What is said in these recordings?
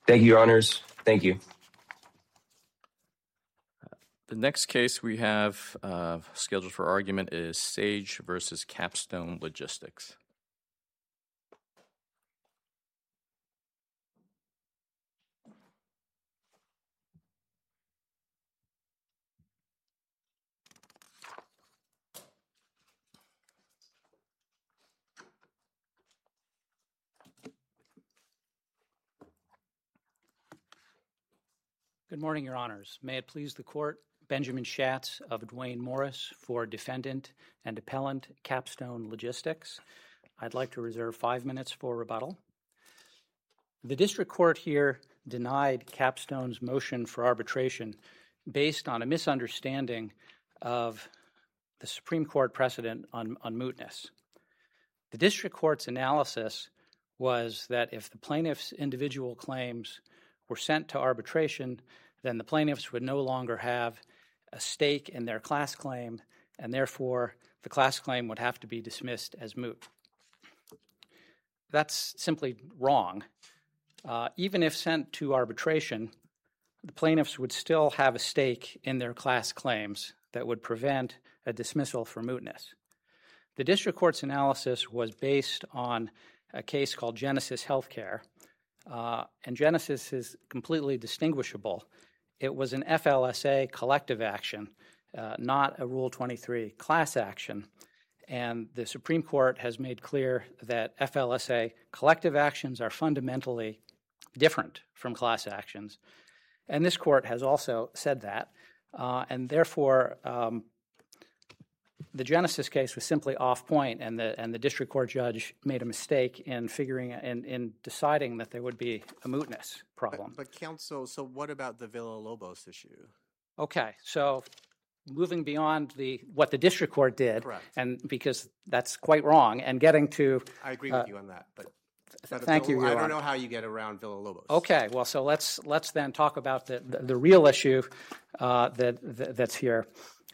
Thank you, Your Honors. Thank you. The next case we have scheduled for argument is Sage versus Capstone Logistics. Good morning, Your Honors. May it please the Court, Benjamin Schatz of Duane Morris for Defendant and Appellant Capstone Logistics. I'd like to reserve 5 minutes for rebuttal. The District Court here denied Capstone's motion for arbitration based on a misunderstanding of the Supreme Court precedent on mootness. The District Court's analysis was that if the plaintiff's individual claims were sent to arbitration, then the plaintiffs would no longer have a stake in their class claim, and therefore the class claim would have to be dismissed as moot. That's simply wrong. Even if sent to arbitration, the plaintiffs would still have a stake in their class claims that would prevent a dismissal for mootness. The District Court's analysis was based on a case called Genesis Healthcare, and Genesis is completely distinguishable. It was an FLSA collective action, not a Rule 23 class action, and the Supreme Court has made clear that FLSA collective actions are fundamentally different from class actions, and this Court has also said that, and therefore the Genesis case was simply off point, and the District Court judge made a mistake in deciding that there would be a mootness problem. But counsel, so what about the Villalobos issue? Okay, so moving beyond what the District Court did, Correct. And because that's quite wrong, and getting to I agree with you on that, but thank you, Your I Honor. don't know how you get around Villalobos. Okay, well, so let's then talk about the real issue that's here.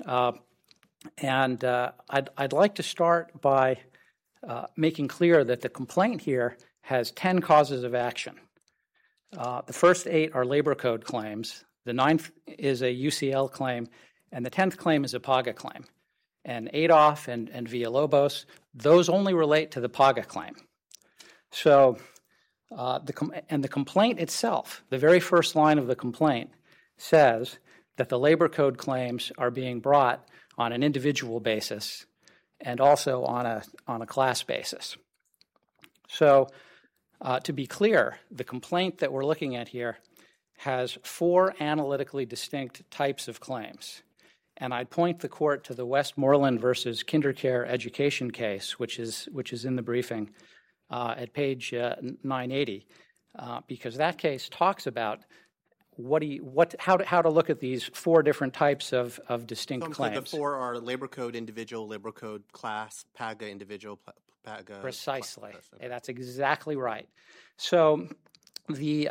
And I'd like to start by making clear that the complaint here has 10 causes of action. The first 8 are labor code claims. The 9th is a UCL claim, and the 10th claim is a PAGA claim. And Adolph and Villalobos, those only relate to the PAGA claim. So, the complaint itself, the very first line of the complaint, says that the labor code claims are being brought on an individual basis and also on a class basis. So, to be clear, the complaint that we're looking at here has 4 analytically distinct types of claims. And I'd point the Court to the Westmoreland versus KinderCare education case, which is in the briefing at page 980, because that case talks about how to look at these 4 different types of distinct claims. The 4 are labor code individual, labor code class, PAGA individual, PAGA. Precisely. Class. Okay. That's exactly right. So the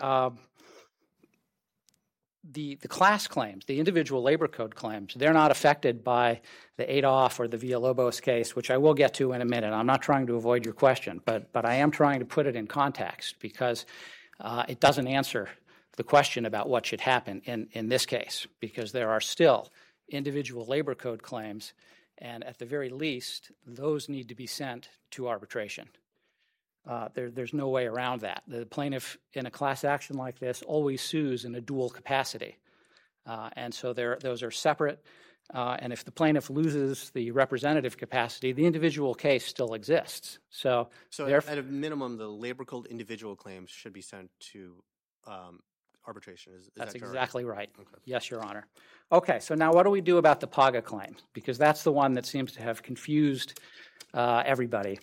class claims, the individual labor code claims, they're not affected by the Adolph or the Villalobos case, which I will get to in a minute. I'm not trying to avoid your question, but I am trying to put it in context because it doesn't answer the question about what should happen in this case, because there are still individual labor code claims, and at the very least, those need to be sent to arbitration. There's no way around that. The plaintiff in a class action like this always sues in a dual capacity, and so those are separate, and if the plaintiff loses the representative capacity, the individual case still exists. So at a minimum, the labor code individual claims should be sent to arbitration. That's exactly right. Okay. Yes, Your Honor. Okay, so now what do we do about the PAGA claim? Because that's the one that seems to have confused everybody.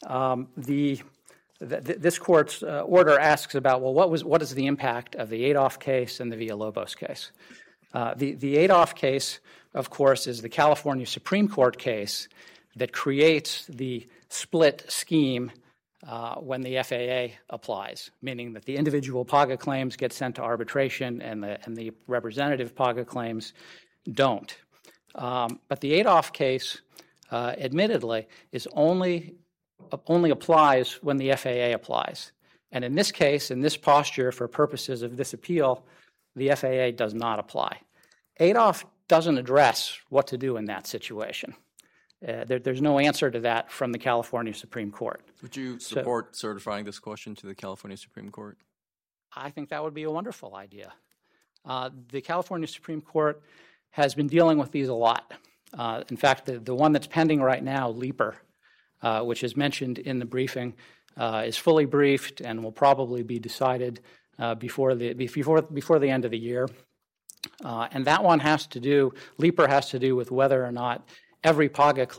This Court's order asks about, well, what is the impact of the Adolph case and the Villalobos case? The Adolph case, of course, is the California Supreme Court case that creates the split scheme when the FAA applies, meaning that the individual PAGA claims get sent to arbitration and the representative PAGA claims don't. But the Adolph case, admittedly, is only applies when the FAA applies. And in this case, in this posture, for purposes of this appeal, the FAA does not apply. Adolph doesn't address what to do in that situation. There's no answer to that from the California Supreme Court. Would you support certifying this question to the California Supreme Court? I think that would be a wonderful idea. The California Supreme Court has been dealing with these a lot. In fact, the one that's pending right now, Leaper, which is mentioned in the briefing, is fully briefed and will probably be decided before the end of the year. And that one Leaper has to do with whether or not every PAGA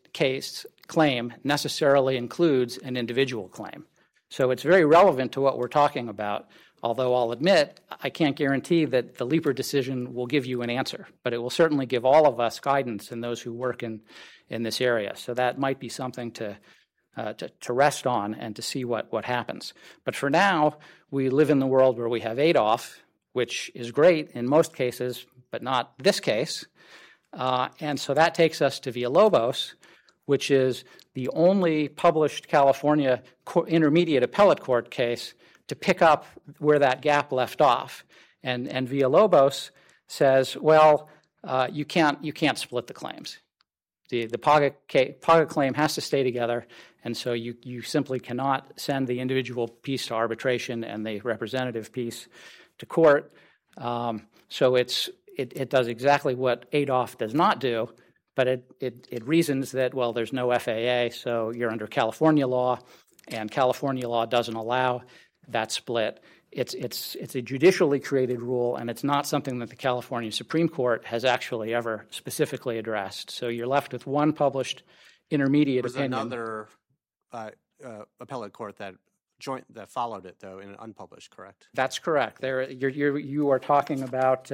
claim necessarily includes an individual claim. So it's very relevant to what we're talking about, although I'll admit I can't guarantee that the Leaper decision will give you an answer, but it will certainly give all of us guidance and those who work in this area. So that might be something to rest on and to see what happens. But for now, we live in the world where we have Adolph, which is great in most cases, but not this case. And so that takes us to Villalobos, which is the only published California intermediate appellate court case to pick up where that gap left off. And Villalobos says, well, you can't split the claims. The PAGA claim has to stay together, and so you simply cannot send the individual piece to arbitration and the representative piece to court. So it does exactly what Adolph does not do, but it reasons that, well, there's no FAA, so you're under California law, and California law doesn't allow that split. It's a judicially created rule, and it's not something that the California Supreme Court has actually ever specifically addressed. So you're left with one published intermediate opinion. There's another appellate court that followed it, though, in an unpublished, correct? That's correct. You are talking about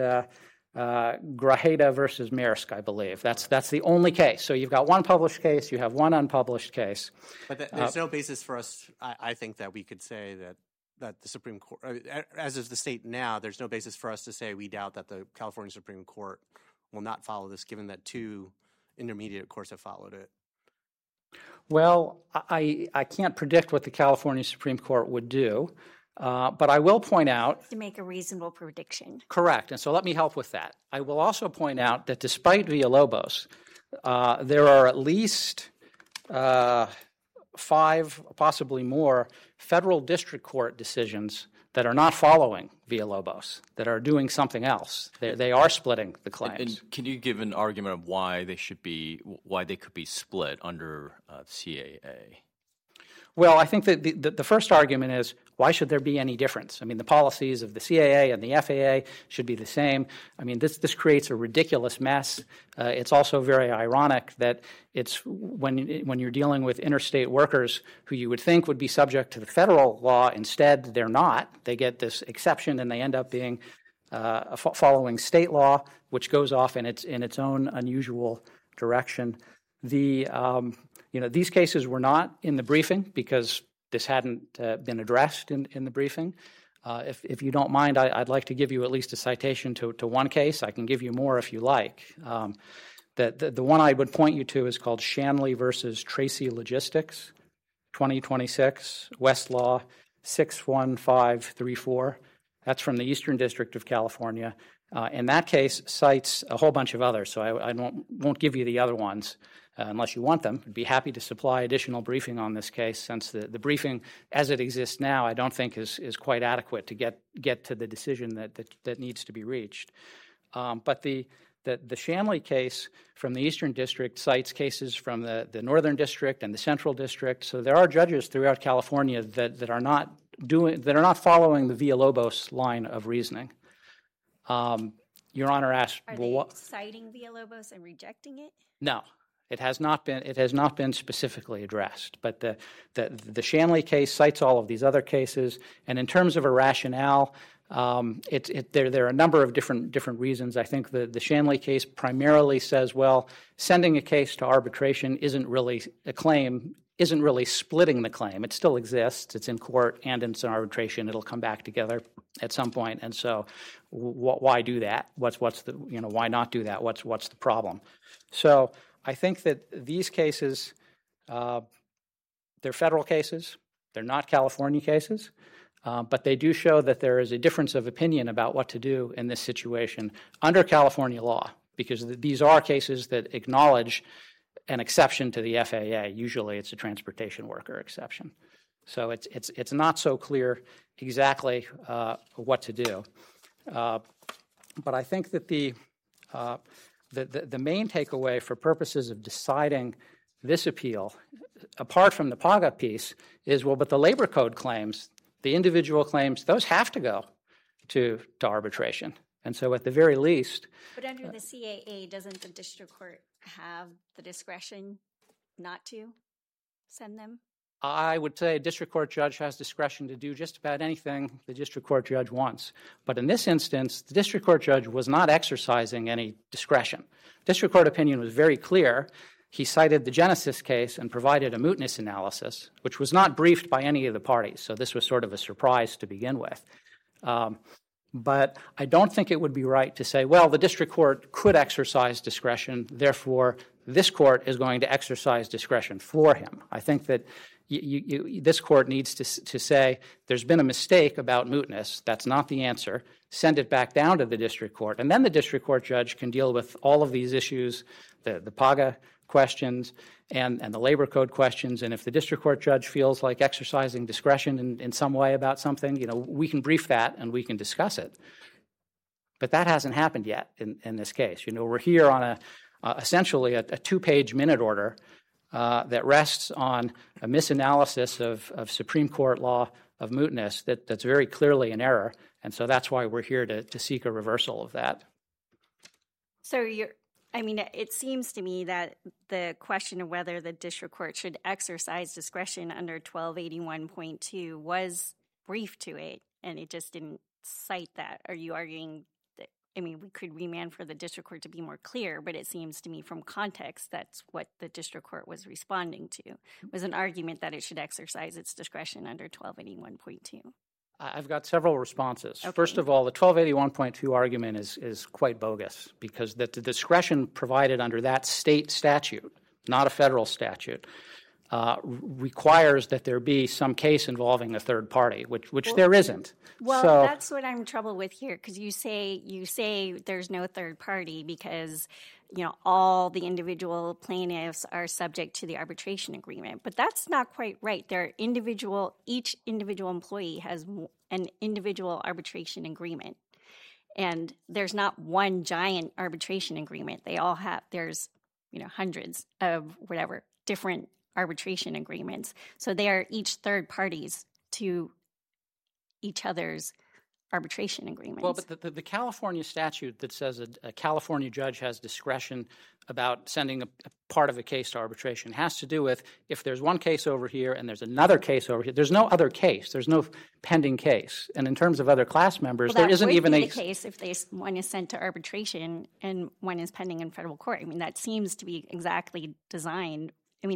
Grajeda versus Maersk, I believe. That's the only case. So you've got one published case, you have one unpublished case. But there's no basis for us, I think, that we could say that the Supreme Court, as is the state now, there's no basis for us to say we doubt that the California Supreme Court will not follow this, given that two intermediate courts have followed it. Well, I can't predict what the California Supreme Court would do, but I will point out... To make a reasonable prediction. Correct, and so let me help with that. I will also point out that despite Villalobos, there are at least 5, possibly more, federal district court decisions that are not following Villalobos, that are doing something else. They are splitting the claims. And can you give an argument of why they could be split under CAA? Well, I think that the first argument is, why should there be any difference? I mean, the policies of the CAA and the FAA should be the same. I mean, this creates a ridiculous mess. It's also very ironic that it's when you're dealing with interstate workers who you would think would be subject to the federal law, instead they're not. They get this exception and they end up being following state law, which goes off in its own unusual direction. These cases were not in the briefing because this hadn't been addressed in the briefing. If you don't mind, I'd like to give you at least a citation to one case. I can give you more if you like. The one I would point you to is called Shanley versus Tracy Logistics, 2026, Westlaw 61534. That's from the Eastern District of California. And that case cites a whole bunch of others, so I won't give you the other ones unless you want them. I'd be happy to supply additional briefing on this case, since the briefing as it exists now I don't think is quite adequate to get to the decision that needs to be reached. But the Shanley case from the Eastern District cites cases from the Northern District and the Central District. So there are judges throughout California that are not following the Villalobos line of reasoning. Your Honor asked, Are they citing Villalobos and rejecting it? No, it has not been. It has not been specifically addressed. But the Shanley case cites all of these other cases, and in terms of a rationale, there are a number of different reasons. I think the Shanley case primarily says, well, sending a case to arbitration isn't really splitting the claim. It still exists. It's in court and it's in arbitration. It'll come back together at some point. And so, why do that? Why not do that? What's the problem? So I think that these cases, they're federal cases. They're not California cases, but they do show that there is a difference of opinion about what to do in this situation under California law, because these are cases that acknowledge an exception to the FAA. Usually it's a transportation worker exception. So it's not so clear exactly what to do. But I think that the main takeaway for purposes of deciding this appeal, apart from the PAGA piece, is, well, but the labor code claims, the individual claims, those have to go to arbitration. And so at the very least... But under the CAA, doesn't the district court have the discretion not to send them? I would say a district court judge has discretion to do just about anything the district court judge wants. But in this instance, the district court judge was not exercising any discretion. District court opinion was very clear. He cited the Genesis case and provided a mootness analysis, which was not briefed by any of the parties. So this was sort of a surprise to begin with. But I don't think it would be right to say, well, the district court could exercise discretion, therefore this court is going to exercise discretion for him. I think that this court needs to say there's been a mistake about mootness. That's not the answer. Send it back down to the district court. And then the district court judge can deal with all of these issues, the PAGA questions and the labor code questions. And if the district court judge feels like exercising discretion in some way about something, we can brief that and we can discuss it. But that hasn't happened yet in this case. We're here on essentially a two-page minute order that rests on a misanalysis of Supreme Court law of mootness that's very clearly an error. And so that's why we're here to seek a reversal of that. So it seems to me that the question of whether the district court should exercise discretion under 1281.2 was briefed to it, and it just didn't cite that. Are you arguing that, we could remand for the district court to be more clear, but it seems to me from context that's what the district court was responding to, was an argument that it should exercise its discretion under 1281.2. I've got several responses. Okay. First of all, the 1281.2 argument is quite bogus because the discretion provided under that state statute, not a federal statute, requires that there be some case involving a third party, which there isn't. Well, so, that's what I'm troubled with here, because you say there's no third party because all the individual plaintiffs are subject to the arbitration agreement, but that's not quite right. Each individual employee has an individual arbitration agreement, and there's not one giant arbitration agreement. They all have there's hundreds of different arbitration agreements. So they are each third parties to each other's arbitration agreements. Well, but the California statute that says a California judge has discretion about sending a part of a case to arbitration has to do with if there's one case over here and there's another case over here. There's no other case. There's no pending case. And in terms of other class members, there isn't even a case if one is sent to arbitration and one is pending in federal court. That seems to be exactly designed.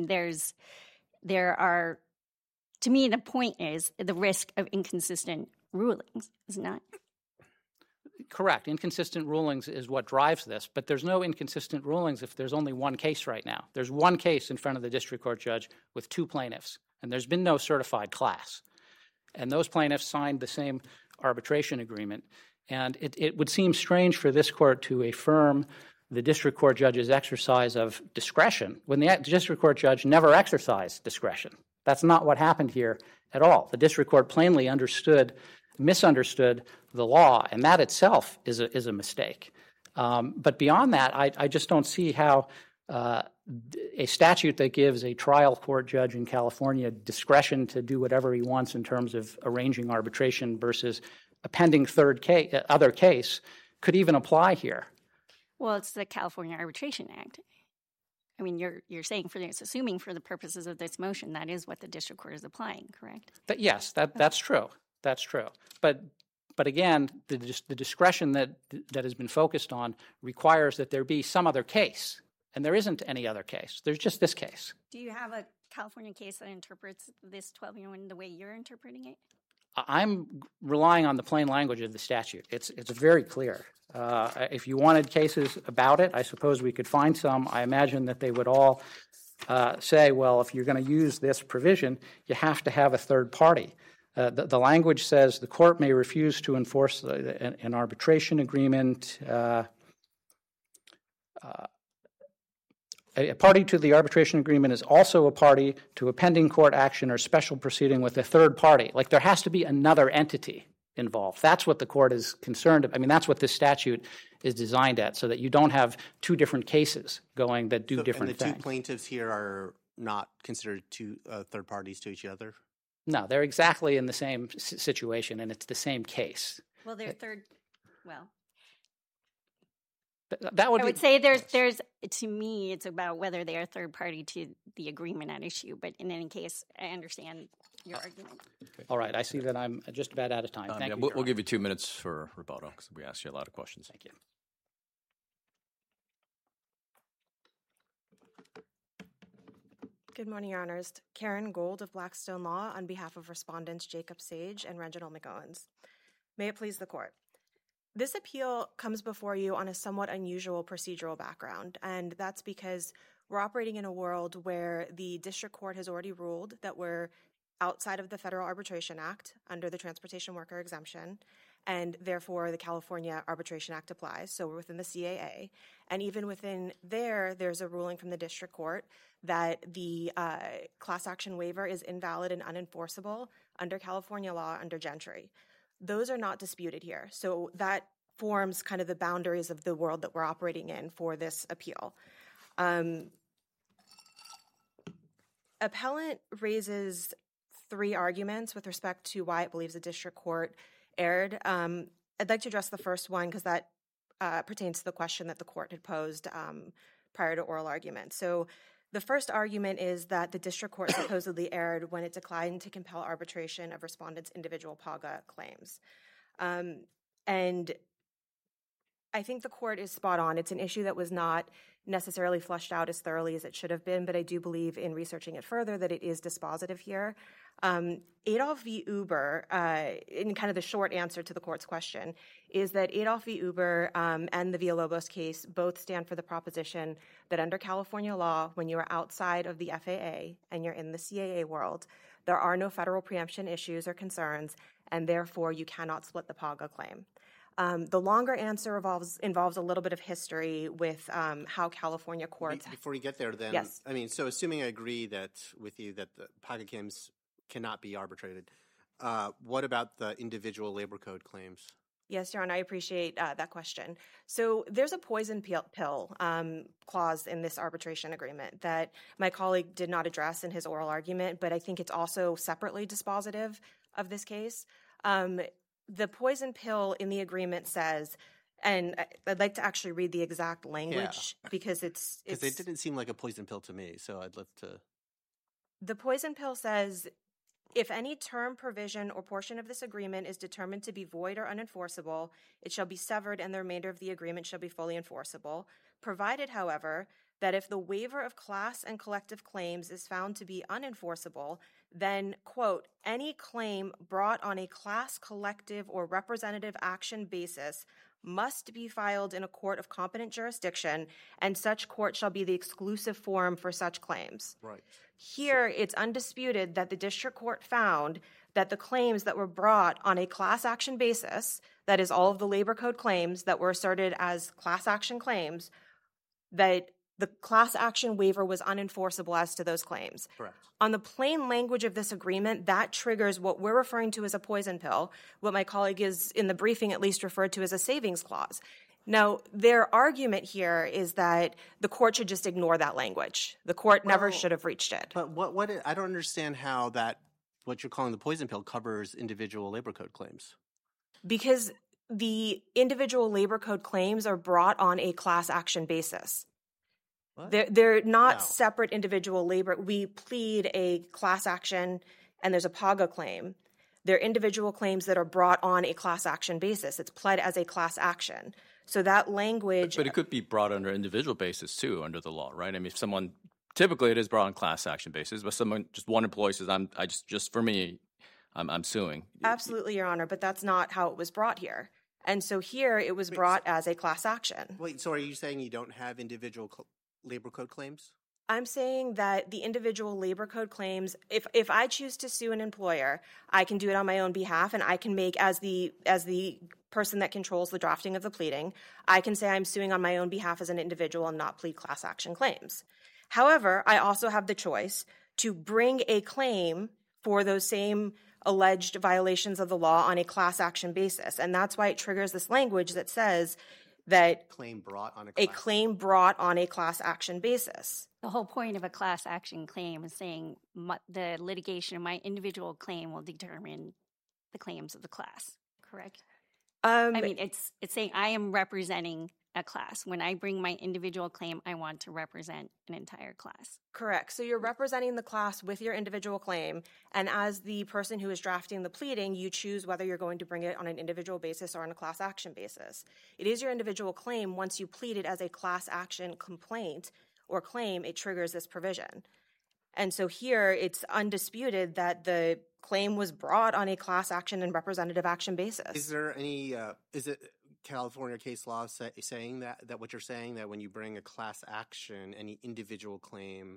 There are, to me, the point is the risk of inconsistent rulings, is not. Correct. Inconsistent rulings is what drives this, but there's no inconsistent rulings if there's only one case right now. There's one case in front of the district court judge with two plaintiffs, and there's been no certified class. And those plaintiffs signed the same arbitration agreement. And it would seem strange for this court to affirm the district court judge's exercise of discretion when the district court judge never exercised discretion. That's not what happened here at all. The district court plainly misunderstood the law, and that itself is a mistake. But beyond that, I just don't see how a statute that gives a trial court judge in California discretion to do whatever he wants in terms of arranging arbitration versus a pending other case could even apply here. Well, it's the California Arbitration Act. You're saying assuming for the purposes of this motion, that is what the district court is applying, correct? Yes, that's true. That's true. But again, the discretion that has been focused on requires that there be some other case, and there isn't any other case. There's just this case. Do you have a California case that interprets this 1201 the way you're interpreting it? I'm relying on the plain language of the statute. It's very clear. If you wanted cases about it, I suppose we could find some. I imagine that they would all say, well, if you're going to use this provision, you have to have a third party. The language says the court may refuse to enforce an arbitration agreement. A party to the arbitration agreement is also a party to a pending court action or special proceeding with a third party. Like, there has to be another entity involved. That's what the court is concerned about. I mean, that's what this statute is designed at, so that you don't have two different cases going that do different things. And the two plaintiffs here are not considered two third parties to each other? No, they're exactly in the same situation, and it's the same case. Well, they're third. Well, that would. I would say there's. To me, it's about whether they are third party to the agreement at issue. But in any case, I understand your argument. All right, I see that I'm just about out of time. Thank you. We'll give you 2 minutes for rebuttal because we asked you a lot of questions. Thank you. Good morning, Your Honors. Karen Gold of Blackstone Law on behalf of Respondents Jacob Sage and Reginald McOwens. May it please the Court. This appeal comes before you on a somewhat unusual procedural background, and that's because we're operating in a world where the district court has already ruled that we're outside of the Federal Arbitration Act under the Transportation Worker Exemption, and therefore the California Arbitration Act applies, so we're within the CAA. And even within there's a ruling from the district court that the class action waiver is invalid and unenforceable under California law under Gentry. Those are not disputed here. So that forms kind of the boundaries of the world that we're operating in for this appeal. Appellant raises 3 arguments with respect to why it believes the district court erred. I'd like to address the first one because that pertains to the question that the court had posed prior to oral argument. So the first argument is that the district court supposedly erred when it declined to compel arbitration of respondents' individual PAGA claims. And I think the court is spot on. It's an issue that was not necessarily fleshed out as thoroughly as it should have been, but I do believe in researching it further that it is dispositive here. Adolph v. Uber, in kind of the short answer to the court's question, is that Adolph v. Uber and the Villalobos case both stand for the proposition that under California law, when you are outside of the FAA and you're in the CAA world, there are no federal preemption issues or concerns, and therefore you cannot split the PAGA claim. The longer answer involves a little bit of history with how California courts... Before you get there, then, yes. I mean, so assuming I agree with you that the PAGA claims cannot be arbitrated, what about the individual labor code claims? Yes, Your Honor, I appreciate that question. So there's a poison pill clause in this arbitration agreement that my colleague did not address in his oral argument, but I think it's also separately dispositive of this case. The poison pill in the agreement says, and I'd like to actually read the exact language because it's... Because it didn't seem like a poison pill to me, so I'd love to... The poison pill says, if any term, provision, or portion of this agreement is determined to be void or unenforceable, it shall be severed and the remainder of the agreement shall be fully enforceable, provided, however, that if the waiver of class and collective claims is found to be unenforceable, then, quote, any claim brought on a class, collective, or representative action basis must be filed in a court of competent jurisdiction, and such court shall be the exclusive forum for such claims. Right. Here, it's undisputed that the district court found that the claims that were brought on a class action basis, that is all of the labor code claims that were asserted as class action claims, that the class action waiver was unenforceable as to those claims. Correct. On the plain language of this agreement, that triggers what we're referring to as a poison pill, what my colleague is, in the briefing at least, referred to as a savings clause. Now, their argument here is that the court should just ignore that language. The court never should have reached it. But I don't understand how that, what you're calling the poison pill, covers individual labor code claims. Because the individual labor code claims are brought on a class action basis. What? They're not separate individual labor. We plead a class action and there's a PAGA claim. They're individual claims that are brought on a class action basis. It's pled as a class action. So that language... But it could be brought under individual basis too, under the law, right? I mean, if someone... Typically it is brought on class action basis, but someone, just one employee says, I'm suing. Absolutely, Your Honor, but that's not how it was brought here. And so here it was brought as a class action. Wait, so are you saying you don't have individual labor code claims? I'm saying that the individual labor code claims, if I choose to sue an employer, I can do it on my own behalf, and I can make, as the person that controls the drafting of the pleading, I can say I'm suing on my own behalf as an individual and not plead class action claims. However, I also have the choice to bring a claim for those same alleged violations of the law on a class action basis. And that's why it triggers this language that says that a claim brought on a class action basis. The whole point of a class action claim is saying the litigation of my individual claim will determine the claims of the class, correct? I mean, it's saying I am representing a class. When I bring my individual claim, I want to represent an entire class. Correct. So you're representing the class with your individual claim, and as the person who is drafting the pleading, you choose whether you're going to bring it on an individual basis or on a class action basis. It is your individual claim. Once you plead it as a class action complaint or claim, it triggers this provision. And so here, it's undisputed that the claim was brought on a class action and representative action basis. Is there any, is it California case law saying that what you're saying, that when you bring a class action, any individual claim,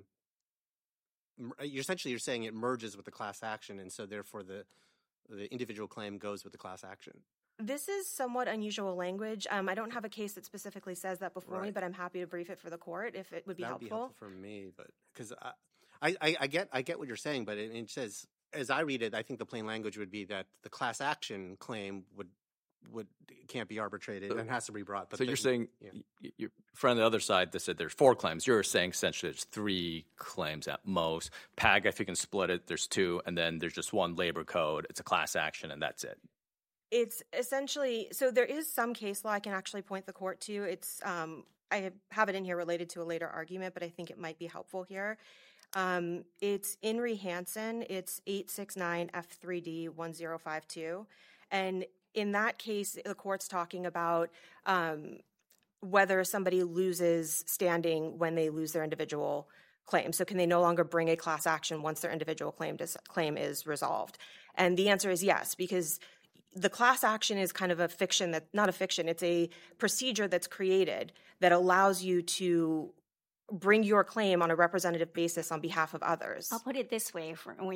you're saying it merges with the class action, and so therefore the individual claim goes with the class action? This is somewhat unusual language. I don't have a case that specifically says that before me, but I'm happy to brief it for the court if it would be helpful. That would be helpful for me, but because I get what you're saying, but it says, as I read it, I think the plain language would be that the class action claim can't be arbitrated and has to be brought. But so you're saying your friend on the other side that said there's 4 claims. You're saying essentially there's 3 claims at most. PAG, if you can split it, there's 2, and then there's just 1 labor code. It's a class action, and that's it. It's essentially, so there is some case law I can actually point the court to. It's I have it in here related to a later argument, but I think it might be helpful here. It's Inri Hansen. It's 869 F3D 1052, and in that case, the court's talking about whether somebody loses standing when they lose their individual claim. So can they no longer bring a class action once their individual claim is resolved? And the answer is yes, because the class action is kind of a fiction not a fiction. It's a procedure that's created that allows you to bring your claim on a representative basis on behalf of others. I'll put it this way.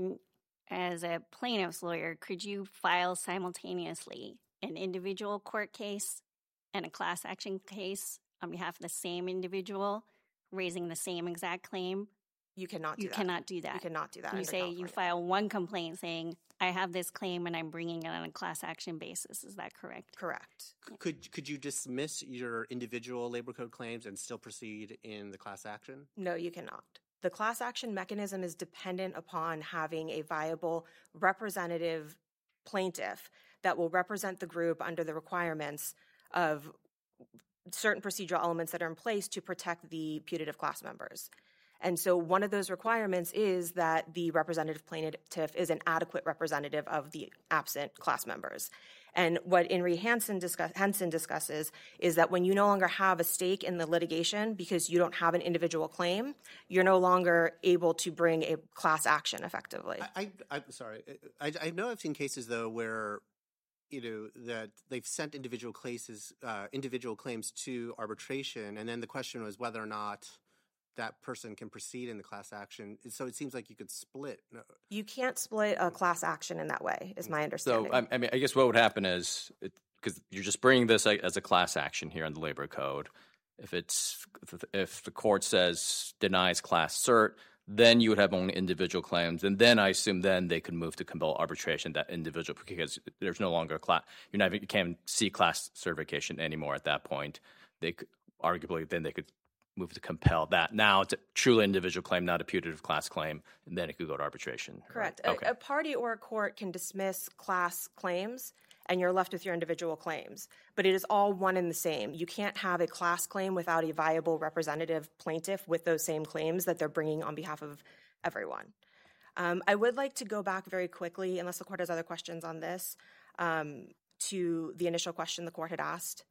As a plaintiff's lawyer, could you file simultaneously an individual court case and a class action case on behalf of the same individual, raising the same exact claim? You cannot do that. You cannot do that. You cannot do that. You say California. You file one complaint saying, I have this claim and I'm bringing it on a class action basis. Is that correct? Correct. Could you dismiss your individual labor code claims and still proceed in the class action? No, you cannot. The class action mechanism is dependent upon having a viable representative plaintiff that will represent the group under the requirements of certain procedural elements that are in place to protect the putative class members. And so one of those requirements is that the representative plaintiff is an adequate representative of the absent class members. And what Inri Hansen discusses is that when you no longer have a stake in the litigation because you don't have an individual claim, you're no longer able to bring a class action effectively. I'm sorry. I know I've seen cases, though, where that they've sent individual claims to arbitration, and then the question was whether or not that person can proceed in the class action. So it seems like you could split. No. You can't split a class action in that way, is my understanding. So, I guess what would happen is, because you're just bringing this as a class action here in the labor code, if the court says denies class cert, then you would have only individual claims, and then I assume then they could move to compel arbitration that individual, because there's no longer a class. You can't see class certification anymore at that point. They could arguably then they could move to compel that. Now it's a truly individual claim, not a putative class claim, and then it could go to arbitration. Correct. Right? Okay. A party or a court can dismiss class claims, and you're left with your individual claims. But it is all one and the same. You can't have a class claim without a viable representative plaintiff with those same claims that they're bringing on behalf of everyone. I would like to go back very quickly, unless the court has other questions on this, to the initial question the court had asked.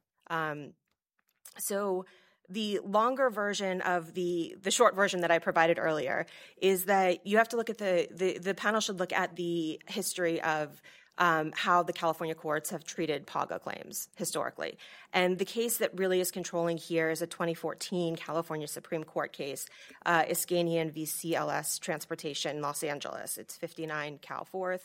So the longer version of the short version that I provided earlier is that you have to look at the panel should look at the history of how the California courts have treated PAGA claims historically. And the case that really is controlling here is a 2014 California Supreme Court case, Iskanian v. CLS Transportation, Los Angeles. It's 59 Cal 4th,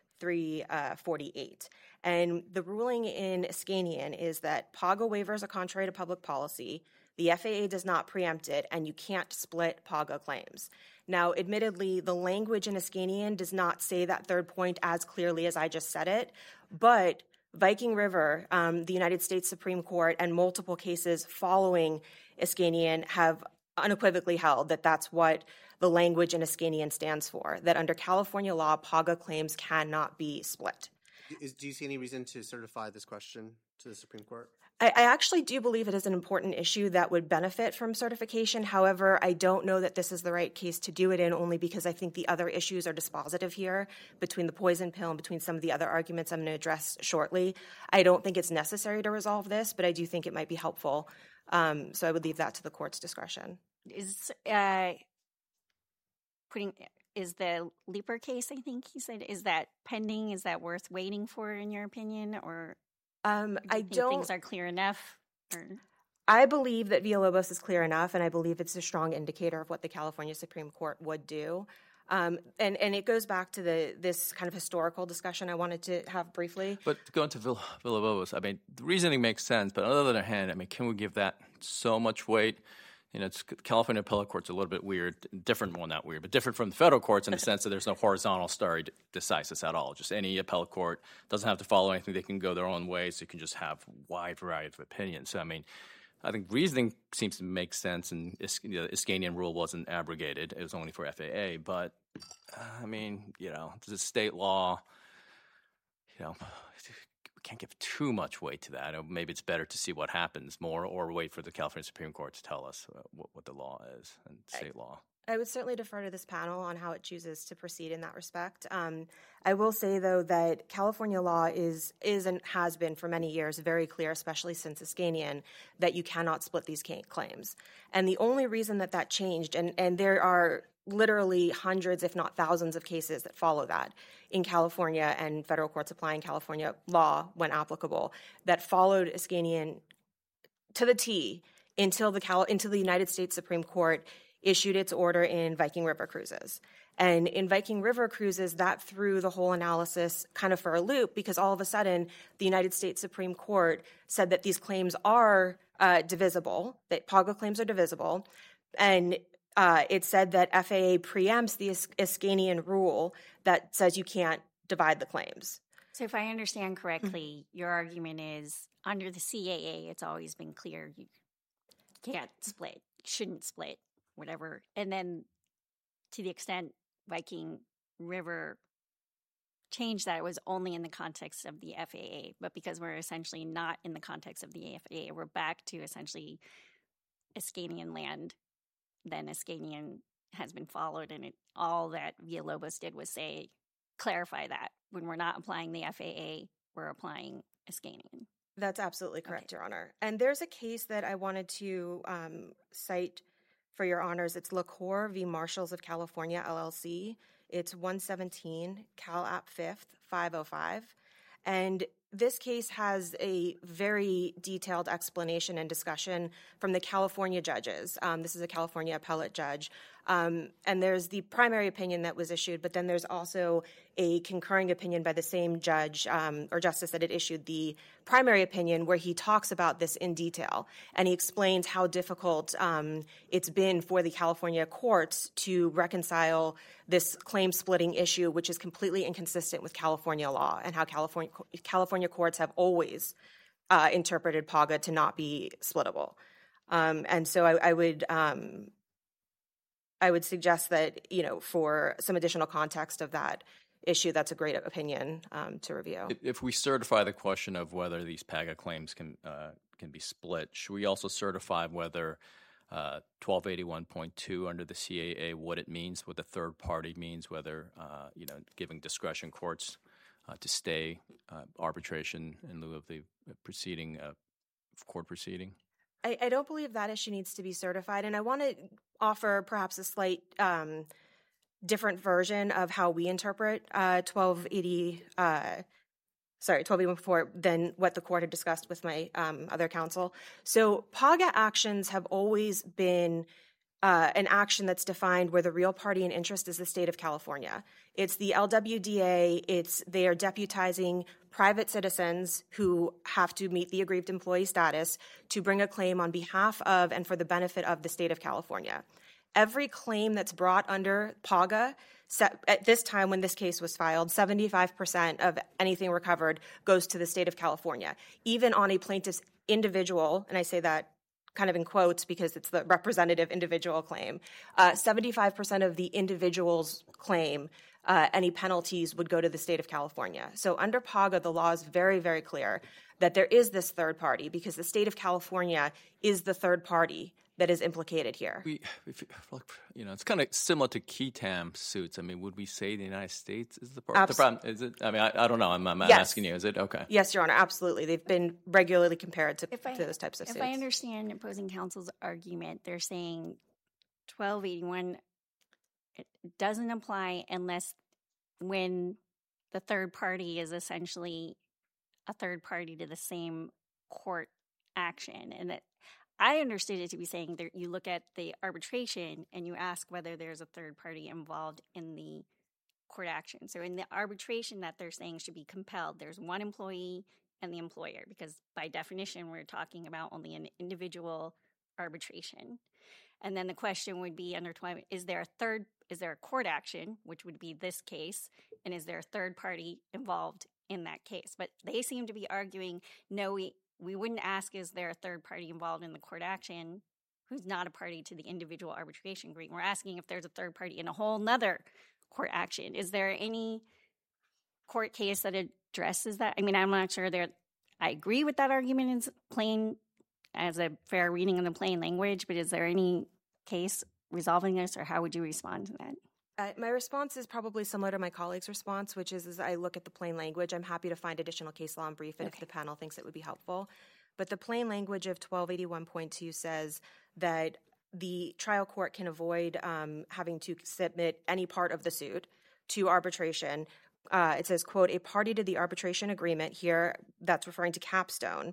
348. And the ruling in Iskanian is that PAGA waivers are contrary to public policy, the FAA does not preempt it, and you can't split PAGA claims. Now, admittedly, the language in Iskanian does not say that third point as clearly as I just said it, but Viking River, the United States Supreme Court, and multiple cases following Iskanian have unequivocally held that that's what the language in Iskanian stands for, that under California law, PAGA claims cannot be split. Do you see any reason to certify this question to the Supreme Court? I actually do believe it is an important issue that would benefit from certification. However, I don't know that this is the right case to do it in, only because I think the other issues are dispositive here between the poison pill and between some of the other arguments I'm going to address shortly. I don't think it's necessary to resolve this, but I do think it might be helpful. So I would leave that to the court's discretion. Is the Leeper case, I think he said, is that pending? Is that worth waiting for, in your opinion? Or I don't. Things are clear enough? Or? I believe that Villalobos is clear enough, and I believe it's a strong indicator of what the California Supreme Court would do. And it goes back to this kind of historical discussion I wanted to have briefly. But going to Villalobos, I mean, the reasoning makes sense, but on the other hand, I mean, can we give that so much weight? You know, California appellate court's a little bit weird, different, well, not weird, but different from the federal courts in the sense that there's no horizontal stare decisis at all. Just any appellate court doesn't have to follow anything. They can go their own way, so you can just have a wide variety of opinions. So, I mean, I think reasoning seems to make sense, and the Iskanian rule wasn't abrogated. It was only for FAA. But, I mean, you know, this is state law, you know, can't give too much weight to that. Maybe it's better to see what happens more, or wait for the California Supreme Court to tell us what the law is and state law. I would certainly defer to this panel on how it chooses to proceed in that respect. I will say, though, that California law is and has been for many years very clear, especially since Iskanian, that you cannot split these claims. And the only reason that changed, and there are literally hundreds, if not thousands, of cases that follow that in California and federal courts applying California law when applicable, that followed Iskanian to the T until the United States Supreme Court issued its order in Viking River Cruises. And in Viking River Cruises, that threw the whole analysis kind of for a loop, because all of a sudden the United States Supreme Court said that these claims are divisible, that PAGA claims are divisible, and it said that FAA preempts the Iskanian rule that says you can't divide the claims. So if I understand correctly, your argument is under the CAA, it's always been clear you can't split, shouldn't split, whatever. And then to the extent Viking River changed that, it was only in the context of the FAA. But because we're essentially not in the context of the FAA, we're back to essentially Iskanian land. Then Iskanian has been followed, and all that Villalobos did was clarify that when we're not applying the FAA, we're applying Iskanian. That's absolutely correct, Your Honor. And there's a case that I wanted to cite for Your Honors. It's LaCour v. Marshals of California, LLC. It's 117 Cal App 5th, 505. And this case has a very detailed explanation and discussion from the California judges. This is a California appellate judge. And there's the primary opinion that was issued, but then there's also a concurring opinion by the same judge or justice that had issued the primary opinion, where he talks about this in detail. And he explains how difficult it's been for the California courts to reconcile this claim splitting issue, which is completely inconsistent with California law, and how California courts have always interpreted PAGA to not be splittable. And so I would suggest that, you know, for some additional context of that issue, that's a great opinion to review. If we certify the question of whether these PAGA claims can be split, should we also certify whether 1281.2 under the CAA, what it means, what the third party means, whether giving discretion courts to stay arbitration in lieu of the court proceeding? I don't believe that issue needs to be certified, and I want to offer perhaps a slight different version of how we interpret 1280 12B1.4 than what the court had discussed with my other counsel. So PAGA actions have always been an action that's defined where the real party in interest is the state of California. It's the LWDA. They are deputizing private citizens who have to meet the aggrieved employee status to bring a claim on behalf of and for the benefit of the state of California. Every claim that's brought under PAGA, at this time when this case was filed, 75% of anything recovered goes to the state of California. Even on a plaintiff's individual, and I say that kind of in quotes because it's the representative individual claim, 75% of the individual's claim, any penalties would go to the state of California. So under PAGA, the law is very, very clear that there is this third party because the state of California is the third party that is implicated here. It's kind of similar to Ketam suits. I mean, would we say the United States is the problem? Is it? I mean, I don't know. I'm yes. asking you. Is it? Okay. Yes, Your Honor, absolutely. They've been regularly compared to those types of suits. If I understand opposing counsel's argument, they're saying 1281 it doesn't apply unless when the third party is essentially a third party to the same court action, and that I understood it to be saying that you look at the arbitration and you ask whether there's a third party involved in the court action. So in the arbitration that they're saying should be compelled, there's one employee and the employer, because by definition we're talking about only an individual arbitration. And then the question would be under 12, is there a court action, which would be this case, and is there a third party involved in that case? But they seem to be arguing, no, we wouldn't ask, is there a third party involved in the court action who's not a party to the individual arbitration agreement? We're asking if there's a third party in a whole nother court action. Is there any court case that addresses that? I mean, I'm not sure I agree with that argument is plain as a fair reading in the plain language, but is there any case resolving this, or how would you respond to that? My response is probably similar to my colleague's response, which is as I look at the plain language, I'm happy to find additional case law and brief it if the panel thinks it would be helpful. But the plain language of 1281.2 says that the trial court can avoid having to submit any part of the suit to arbitration. It says, quote, a party to the arbitration agreement here, that's referring to Capstone,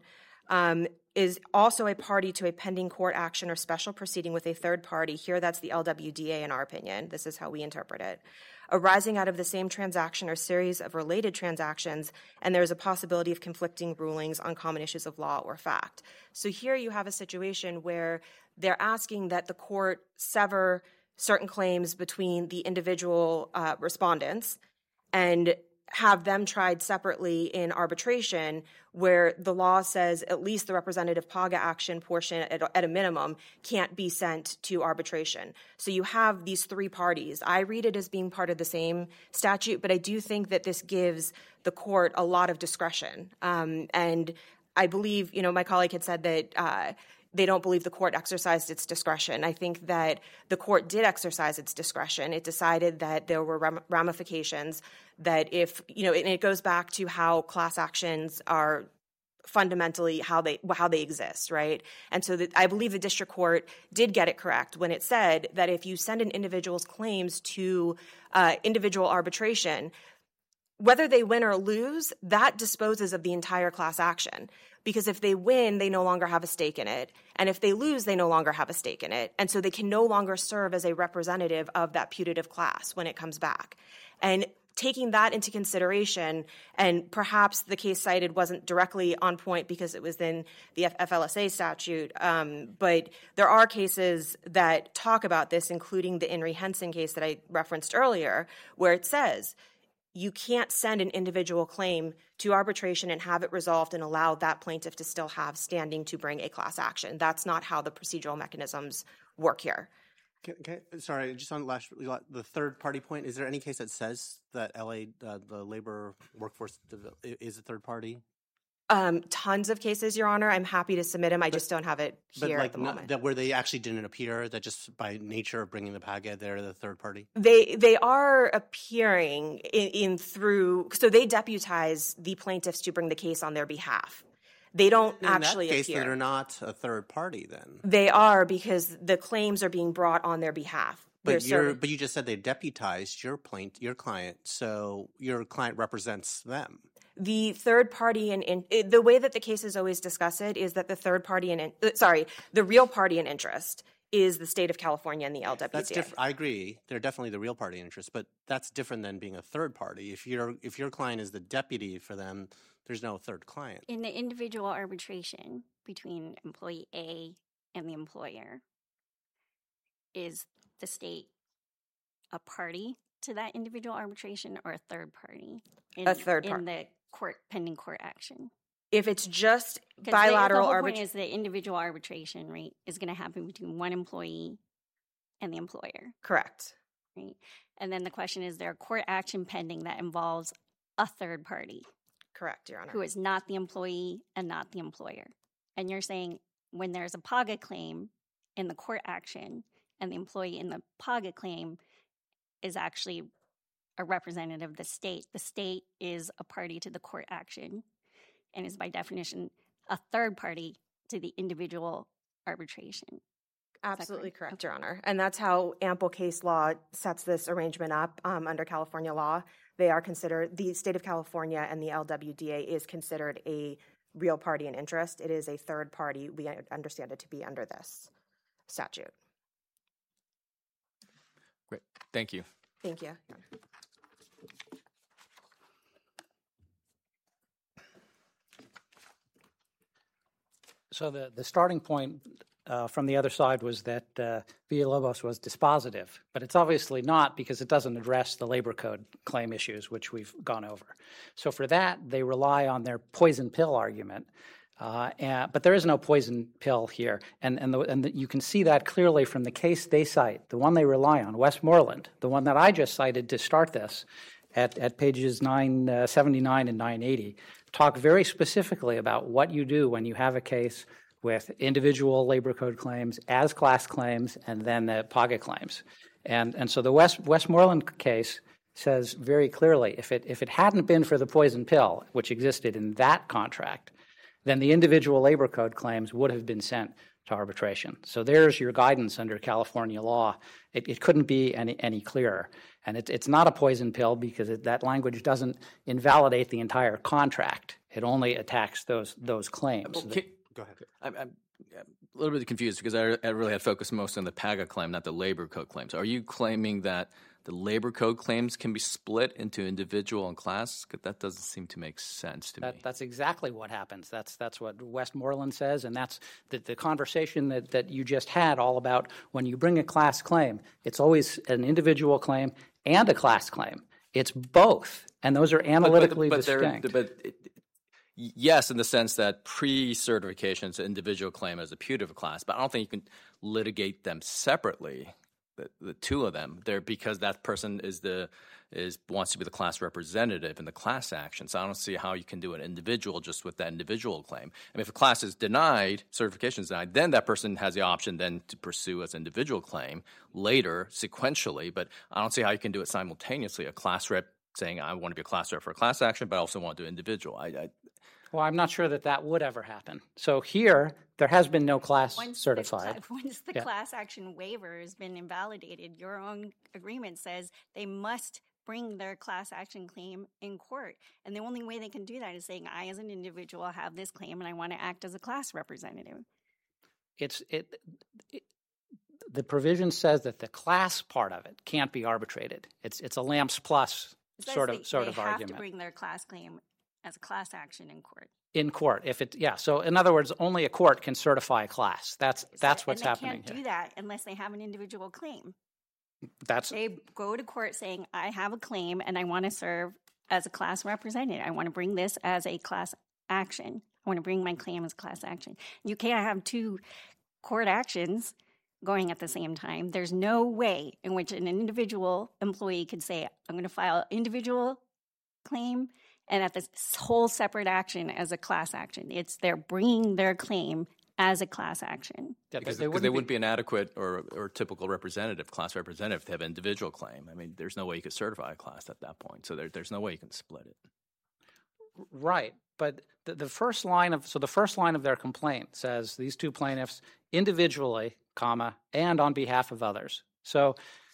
is also a party to a pending court action or special proceeding with a third party. Here, that's the LWDA in our opinion. This is how we interpret it. Arising out of the same transaction or series of related transactions, and there is a possibility of conflicting rulings on common issues of law or fact. So here you have a situation where they're asking that the court sever certain claims between the individual respondents and have them tried separately in arbitration, where the law says at least the representative PAGA action portion at a minimum can't be sent to arbitration. So you have these three parties. I read it as being part of the same statute, but I do think that this gives the court a lot of discretion. And I believe, my colleague had said that they don't believe the court exercised its discretion. I think that the court did exercise its discretion. It decided that there were ramifications, that if, and it goes back to how class actions are fundamentally how they exist, right? And so I believe the district court did get it correct when it said that if you send an individual's claims to individual arbitration, whether they win or lose, that disposes of the entire class action. Because if they win, they no longer have a stake in it. And if they lose, they no longer have a stake in it. And so they can no longer serve as a representative of that putative class when it comes back. And taking that into consideration, and perhaps the case cited wasn't directly on point because it was in the FLSA statute, but there are cases that talk about this, including the Inri Henson case that I referenced earlier, where it says you can't send an individual claim to arbitration and have it resolved and allow that plaintiff to still have standing to bring a class action. That's not how the procedural mechanisms work here. Sorry, just on the third party point, is there any case that says that the labor workforce is a third party? Tons of cases, Your Honor. I'm happy to submit them. I just don't have it here at the moment. Where they actually didn't appear, that just by nature of bringing the PAGA, they're the third party? They are appearing so they deputize the plaintiffs to bring the case on their behalf. They don't actually appear. In that case, they're not a third party then. They are, because the claims are being brought on their behalf. But you just said they deputized your client, so your client represents them. The third party the way that the cases always discuss it is that the real party in interest is the state of California and the LWDA. That's different. I agree. They're definitely the real party in interest, but that's different than being a third party. If your client is the deputy for them, there's no third client. In the individual arbitration between employee A and the employer, is the state a party to that individual arbitration or a third party? A third party. In the pending court action. If it's just bilateral arbitration. The whole arbitration. point is the individual arbitration, right, is going to happen between one employee and the employer. Correct. Right. And then the question is, there a court action pending that involves a third party? Correct, Your Honor. Who is not the employee and not the employer. And you're saying when there's a PAGA claim in the court action and the employee in the PAGA claim is actually a representative of the state is a party to the court action and is by definition a third party to the individual arbitration. Absolutely correct, Your Honor. And that's how ample case law sets this arrangement up under California law. They are considered, the state of California and the LWDA is considered a real party in interest. It is a third party. We understand it to be under this statute. Great. Thank you. Thank you. So the starting point from the other side was that Villalobos was dispositive, but it's obviously not because it doesn't address the labor code claim issues, which we've gone over. So for that, they rely on their poison pill argument, but there is no poison pill here, and you can see that clearly from the case they cite, the one they rely on, Westmoreland, the one that I just cited to start this, at pages 979 and 980, talk very specifically about what you do when you have a case with individual labor code claims as class claims and then the PAGA claims. And so the Westmoreland case says very clearly, if it hadn't been for the poison pill, which existed in that contract, then the individual labor code claims would have been sent to arbitration. So there's your guidance under California law. It couldn't be any clearer. And it's not a poison pill because that language doesn't invalidate the entire contract. It only attacks those claims. Go ahead. I'm a little bit confused because I really had focused most on the PAGA claim, not the labor code claims. Are you claiming that the labor code claims can be split into individual and class? Because that doesn't seem to make sense to me. That's exactly what happens. That's what Westmoreland says, and that's the conversation that you just had all about when you bring a class claim, it's always an individual claim and a class claim. It's both, and those are analytically distinct. Yes, in the sense that pre-certification is an individual claim as a putative class, but I don't think you can litigate them separately. The two of them, because that person wants to be the class representative in the class action. So I don't see how you can do an individual just with that individual claim. I mean, if a class is denied, certification is denied, then that person has the option then to pursue as an individual claim later, sequentially. But I don't see how you can do it simultaneously. A class rep saying, I want to be a class rep for a class action, but I also want to do individual. Well, I'm not sure that would ever happen. So here, there has been no class certified. Once the class action waiver has been invalidated, your own agreement says they must bring their class action claim in court. And the only way they can do that is saying, I as an individual have this claim and I want to act as a class representative. The provision says that the class part of it can't be arbitrated. It's a Lamps Plus sort of argument. They have to bring their class claim as a class action in court. In court, so in other words, only a court can certify a class. That's what's happening here. They can't do that unless they have an individual claim. They go to court saying, I have a claim and I want to serve as a class representative. I want to bring this as a class action. I want to bring my claim as class action. You can't have two court actions going at the same time. There's no way in which an individual employee could say, I'm going to file an individual claim and at this whole separate action as a class action. They're bringing their claim as a class action. Yeah, because they wouldn't be an adequate or typical class representative to have an individual claim. I mean, there's no way you could certify a class at that point. So there's no way you can split it. Right, but the first line of their complaint says these two plaintiffs individually, and on behalf of others. So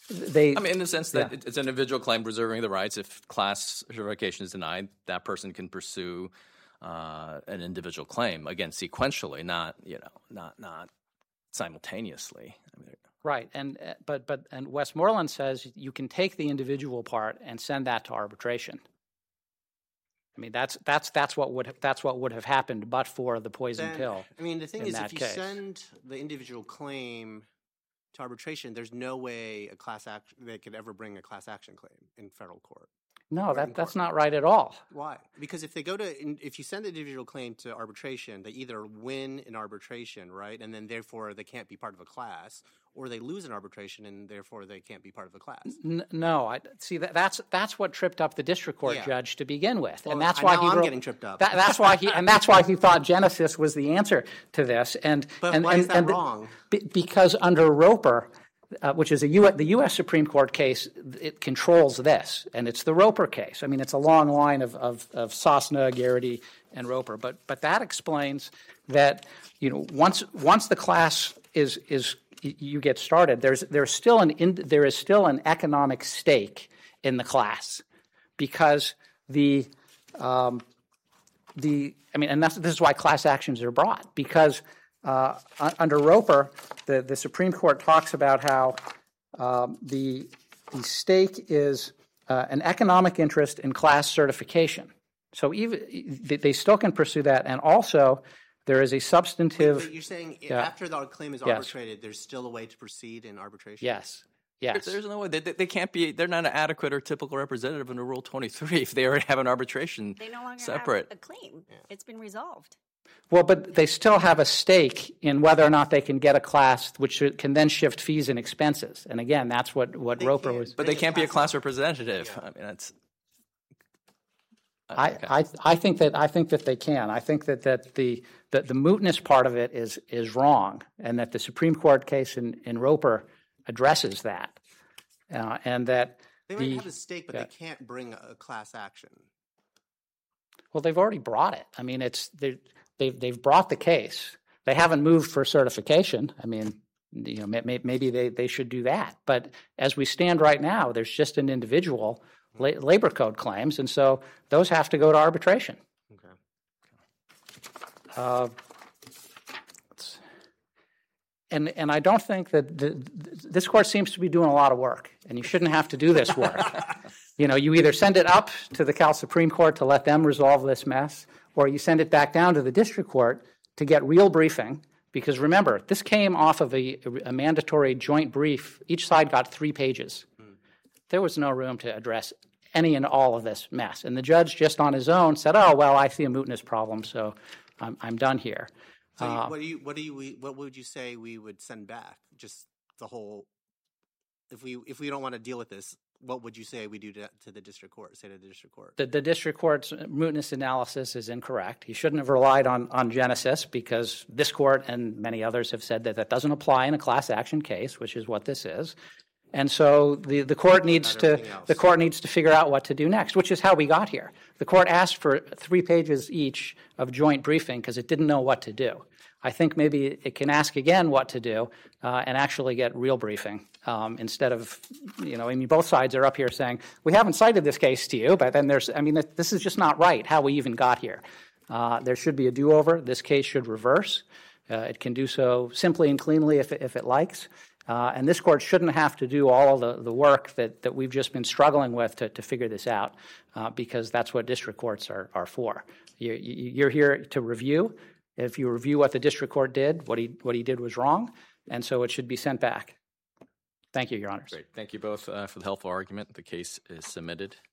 I mean, in the sense that it's an individual claim preserving the rights. If class certification is denied, that person can pursue an individual claim, again, sequentially, not simultaneously. I mean, right, and Westmoreland says you can take the individual part and send that to arbitration. I mean, that's what would have happened, but for the poison pill. I mean, the thing is, if you case. send the individual claim to arbitration, there's no way they could ever bring a class action claim in federal court. No, that's not right at all. Why? Because if you send the individual claim to arbitration, they either win in arbitration, right, and then therefore they can't be part of a class, or they lose in arbitration and therefore they can't be part of a class. No, that's what tripped up the district court judge to begin with, well, and that's why I'm getting tripped up. That's why he thought Genesis was the answer to this. But why is that wrong? Because under Roper, which is the U.S. Supreme Court case, it controls this, and it's the Roper case. I mean, it's a long line of Sosna, Garrity, and Roper, but that explains that once the class is you get started, there is still an economic stake in the class, because this is why class actions are brought, because under Roper, the Supreme Court talks about how the stake is an economic interest in class certification. So even they still can pursue that, and also there is a substantive. Wait, you're saying after the claim is arbitrated, there's still a way to proceed in arbitration? Yes. There's no way. They can't be. They're not an adequate or typical representative under Rule 23 if they already have an arbitration they no longer separate. have a claim. Yeah. It's been resolved. Well, but they still have a stake in whether or not they can get a class, which can then shift fees and expenses. And again, that's what Roper was. But they can't be a class representative. Yeah. I mean, that's. I think that they can. I think that the mootness part of it is wrong, and that the Supreme Court case in Roper addresses that, and that they might have a stake, but they can't bring a class action. Well, they've already brought it. I mean, they've brought the case. They haven't moved for certification. I mean, maybe they should do that. But as we stand right now, there's just an individual labor code claims, and so those have to go to arbitration. Okay. And I don't think that this court seems to be doing a lot of work, and you shouldn't have to do this work. You either send it up to the Cal Supreme Court to let them resolve this mess, or you send it back down to the district court to get real briefing. Because remember, this came off of a mandatory joint brief. Each side got 3 pages. There was no room to address any and all of this mess. And the judge just on his own said, "Oh, well, I see a mootness problem, so I'm done here." So what would you say we would send back? Just the whole. If we don't want to deal with this, what would you say we do to the district court? Say to the district court. The district court's mootness analysis is incorrect. He shouldn't have relied on Genesis, because this court and many others have said that doesn't apply in a class action case, which is what this is. And so the court needs to figure out what to do next, which is how we got here. The court asked for 3 pages each of joint briefing because it didn't know what to do. I think maybe it can ask again what to do and actually get real briefing instead of, both sides are up here saying, we haven't cited this case to you, but then this is just not right how we even got here. There should be a do-over. This case should reverse. It can do so simply and cleanly if it likes. And this court shouldn't have to do all of the work that we've just been struggling with to figure this out, because that's what district courts are for. You're here to review. If you review what the district court did, what he did was wrong, and so it should be sent back. Thank you, Your Honors. Great. Thank you both for the helpful argument. The case is submitted.